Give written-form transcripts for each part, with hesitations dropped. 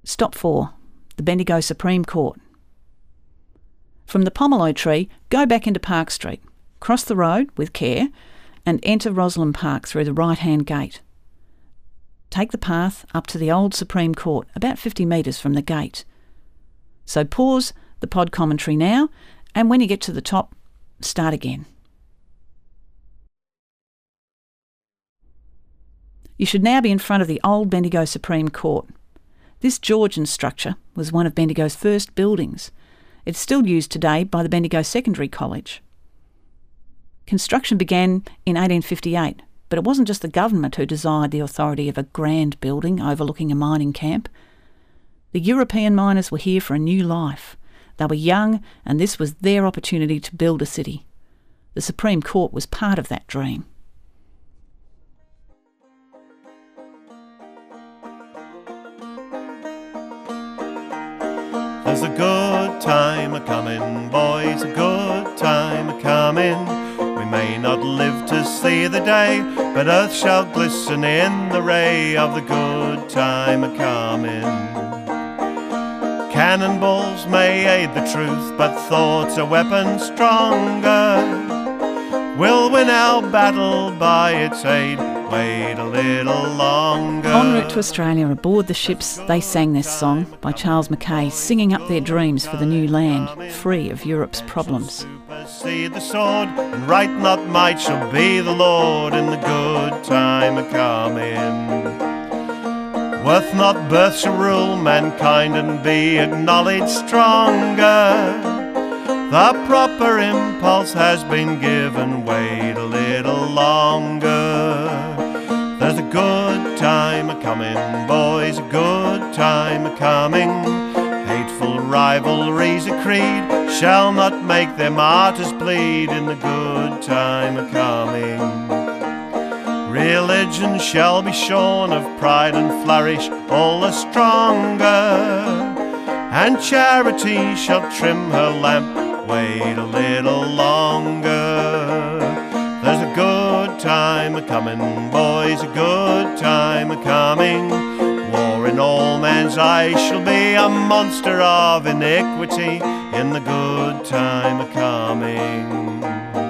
Stop 4. The Bendigo Supreme Court. From the Pomelo Tree, go back into Park Street, cross the road with care, and enter Roslyn Park through the right-hand gate. Take the path up to the old Supreme Court, about 50 metres from the gate. So pause the pod commentary now, and when you get to the top, start again. You should now be in front of the old Bendigo Supreme Court. This Georgian structure was one of Bendigo's first buildings. It's still used today by the Bendigo Secondary College. Construction began in 1858, but it wasn't just the government who desired the authority of a grand building overlooking a mining camp. The European miners were here for a new life. They were young, and this was their opportunity to build a city. The Supreme Court was part of that dream. There's a good time a-coming, boys, a good time a-coming. We may not live to see the day, but earth shall glisten in the ray of the good time a-coming. Cannonballs may aid the truth, but thought's a weapon stronger. We'll win our battle by its aid. Wait a little longer. En route to Australia, aboard the ships, they sang this song by Charles Mackay, singing up their dreams for the new land, free of Europe's problems. Supersede the sword, and right not might shall be the Lord in the good time a-coming. Worth not birth shall rule mankind and be acknowledged stronger. The proper impulse has been given, wait a little longer. There's a good time a-coming, boys, a good time a-coming. Hateful rivalries a creed shall not make their martyrs bleed in the good time a-coming. Religion shall be shorn of pride and flourish all the stronger, and charity shall trim her lamp, wait a little longer. There's a good time a-coming, boys, a good time a-coming. War in all man's eyes shall be a monster of iniquity in the good time a-coming.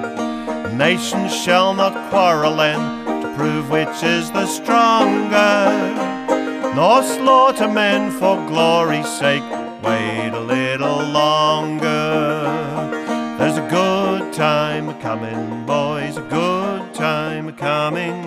Nations shall not quarrel and to prove which is the stronger, nor slaughter men for glory's sake, wait a little longer. There's a good time a-coming, boys, a good time a-coming.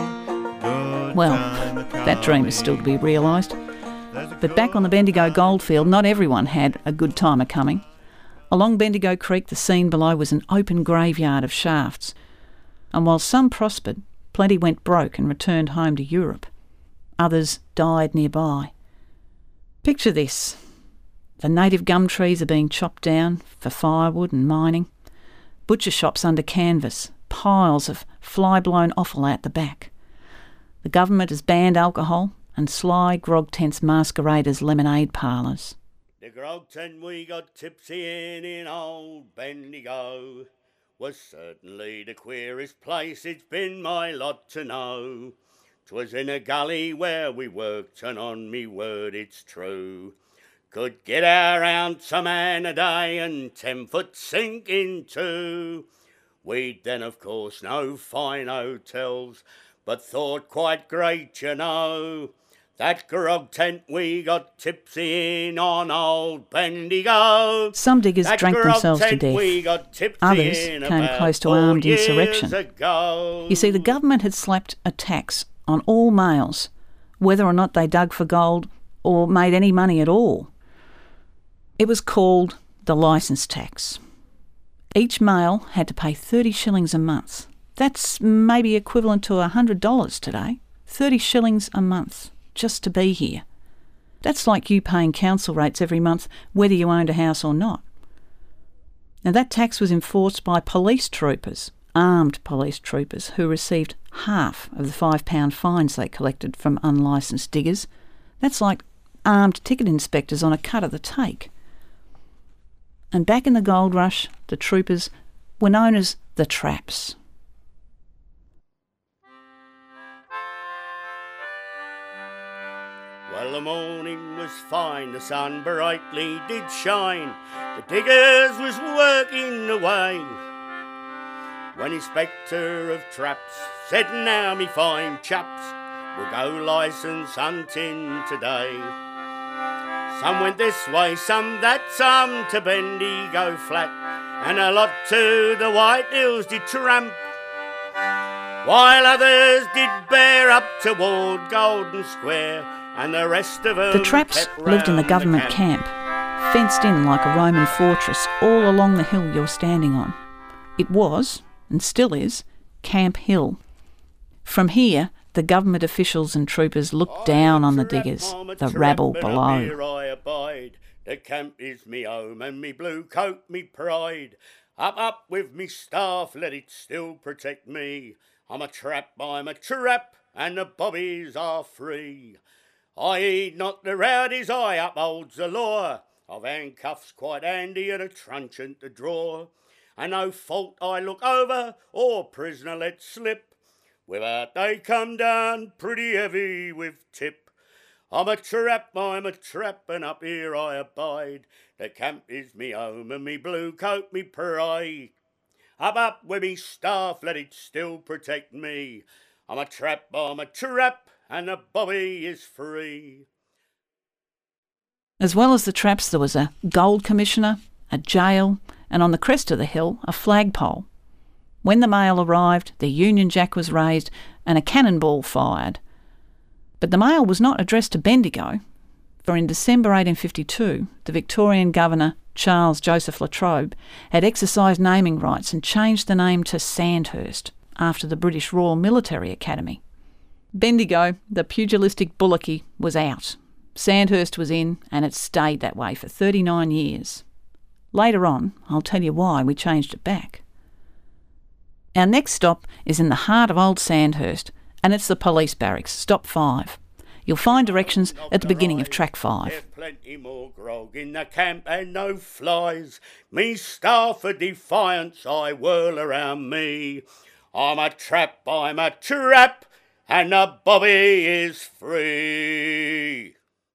Well, that dream is still to be realised. But back on the Bendigo goldfield, not everyone had a good time a-coming. Along Bendigo Creek, the scene below was an open graveyard of shafts. And while some prospered, plenty went broke and returned home to Europe. Others died nearby. Picture this. The native gum trees are being chopped down for firewood and mining. Butcher shops under canvas, piles of fly-blown offal out the back. The government has banned alcohol, and sly grog tents masquerade as lemonade parlours. The grog tent we got tipsy in old Bendigo was certainly the queerest place it's been my lot to know. 'Twas in a gully where we worked, and on me word it's true, could get our ounce a man a day and 10 foot sink in two. We'd then of course no fine hotels, but thought quite great, you know, that grog tent we got tipsy in on old Bendigo. Some diggers drank themselves to death. Others came close to armed insurrection. You see, the government had slapped a tax on all males, whether or not they dug for gold or made any money at all. It was called the licence tax. Each male had to pay 30 shillings a month. That's maybe equivalent to $100 today. 30 shillings a month just to be here. That's like you paying council rates every month whether you owned a house or not. Now that tax was enforced by police troopers, armed police troopers, who received half of the £5 fines they collected from unlicensed diggers. That's like armed ticket inspectors on a cut of the take. And back in the gold rush, the troopers were known as the traps. Well, the morning was fine, the sun brightly did shine, the diggers was working away, when Inspector of Traps said, now me fine chaps, we'll go licence hunting today. Some went this way, some that, some to Bendigo Flat, and a lot to the White Hills did tramp, while others did bear up toward Golden Square, and the rest of them The Traps lived in the government camp, fenced in like a Roman fortress all along the hill you're standing on. It was, and still is, Camp Hill. From here, the government officials and troopers looked down on the diggers, the rabble below. Here I abide. The camp is me home, and me blue coat me pride. Up with me staff, let it still protect me. I'm a trap, and the bobbies are free. I heed not the rowdies, I upholds the law. I've handcuffs quite handy and a truncheon to draw. And no fault I look over or prisoner let slip, without they come down pretty heavy with tip. I'm a trap, and up here I abide. The camp is me home, and me blue coat me pride. Up with me staff, let it still protect me. I'm a trap, and the bobby is free. As well as the Traps, there was a gold commissioner, a jail, and on the crest of the hill, a flagpole. When the mail arrived, the Union Jack was raised and a cannonball fired. But the mail was not addressed to Bendigo, for in December 1852, the Victorian Governor, Charles Joseph La Trobe, had exercised naming rights and changed the name to Sandhurst, after the British Royal Military Academy. Bendigo, the pugilistic bullocky, was out. Sandhurst was in, and it stayed that way for 39 years. Later on, I'll tell you why we changed it back. Our next stop is in the heart of Old Sandhurst, and it's the police barracks, stop 5. You'll find directions at the beginning of track 5. There's plenty more grog in the camp and no flies. Me staff for defiance I whirl around me. I'm a trap, and the bobby is free.